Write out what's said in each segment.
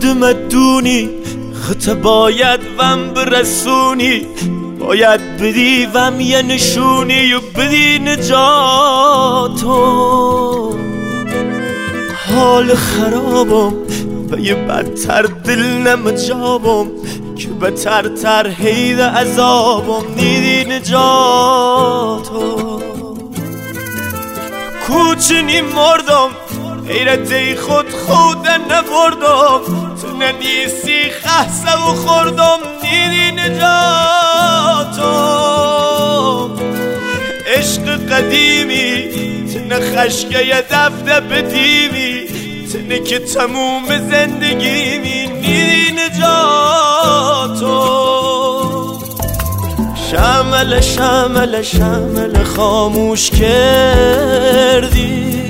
مدونی خط باید وم برسونی، باید بدی وم یه نشونی و بدی نجاتو. حال خرابم و یه بدتر دل نمجابم که بتر حید عذابم نیدی نجاتو. کوچنی مردم حیرتی خود نبردم، تو ننیسی خحسه و خوردم نیدی نجاتو. عشق قدیمی تنه خشکه یه دفته بدیمی، تنه که تموم زندگیمی نیدی نجاتو. شمل شمل شمل خاموش کردی،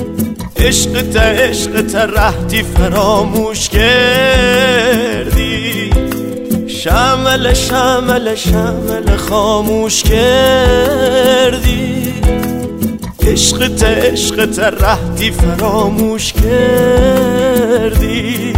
عشقت رهتی فراموش کردی. شمل شمل شمل خاموش کردی، عشقت رهتی فراموش کردی.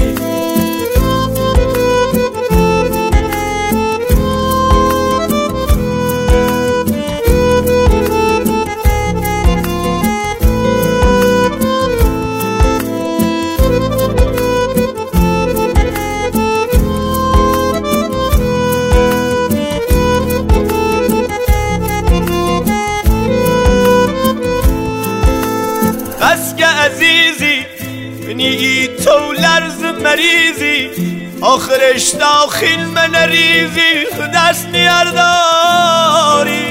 بسکه عزیزی منی تو لرز مریضی، آخرش داخل من ریزی دست نیارداری.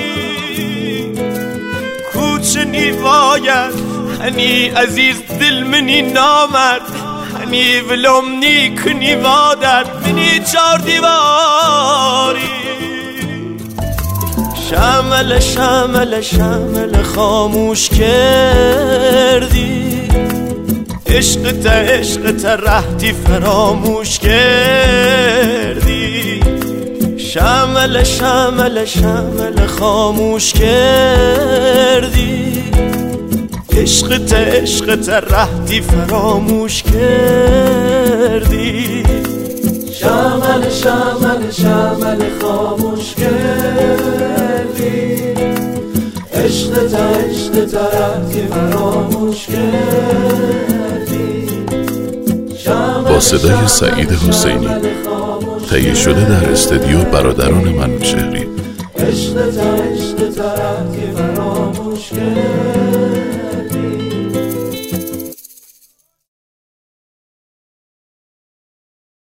کوچنی باید هنی عزیز دل منی نامرد، هنی ولومنی کنی وادر منی چار دیواری. شمل شمل شمل خاموش کردی، عشقت رهتی فراموش کردی. شمل شمل شمل خاموش کردی، عشقت رهتی فراموش کردی. شمل شمل شمل خاموش کردی، عشقت رهتی فراموش کردی. با صدای سعید حسینی تهیه شده در استودیو برادران منوچهری. عشقت رهتی فراموش کردی.